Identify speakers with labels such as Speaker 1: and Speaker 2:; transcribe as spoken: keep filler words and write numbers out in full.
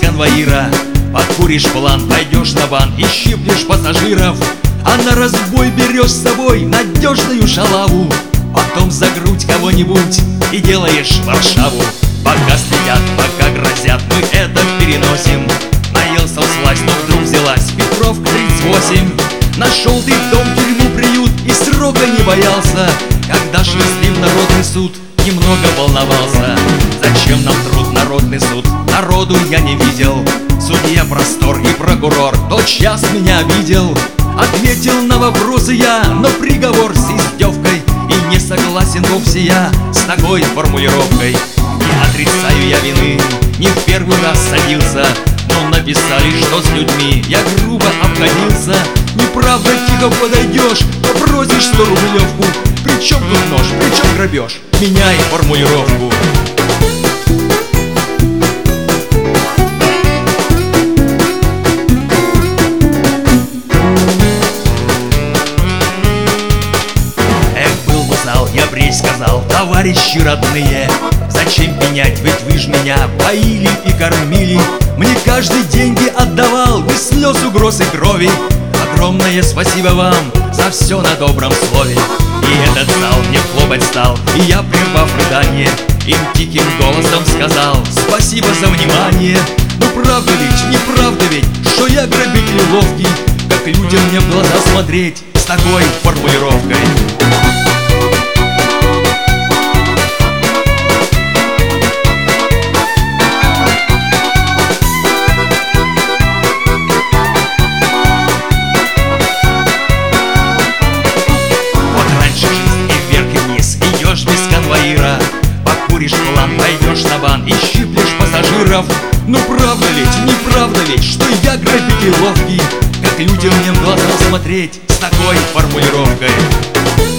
Speaker 1: конвоира. Покуришь план, пойдешь на бан и щиплешь пассажиров, а на разбой берешь с собой надежную шалаву. Потом за грудь кого-нибудь и делаешь Варшаву. Пока следят, пока грозят, мы это переносим. Наелся вслазь, но вдруг взялась Петровка тридцать восемь. Нашел ты дом, тюрьму, приют и срока не боялся. Когда шли в народный суд, немного волновался. Зачем нам труд, народный суд? Народу я не видел. Судья простор и прокурор тотчас меня обидел. Ответил на вопросы я, но приговор с издевкой. И не согласен вовсе я с такой формулировкой. Не отрицаю я вины, не в первый раз садился, но написали, что с людьми я грубо обходился. Неправда, тихо подойдешь, попросишь сто рублевку. Причем тут нож, причем грабеж? Меняй формулировку. Сказал: товарищи родные, зачем пенять, ведь вы ж меня поили и кормили. Мне каждый деньги отдавал, без слез, угроз и крови. Огромное спасибо вам за все на добром слове. И этот зал мне хлопать стал, и я, прервав рыдание, им тихим голосом сказал: спасибо за внимание. Ну правда ведь, неправда ведь, что я грабитель ловкий? Как людям мне в глаза смотреть с такой формулировкой? Покуришь план, пойдешь на бан и щиплешь пассажиров. Ну правда ведь, неправда ведь, что я грабитель ловкий? Как людям мне в глаза смотреть с такой формулировкой?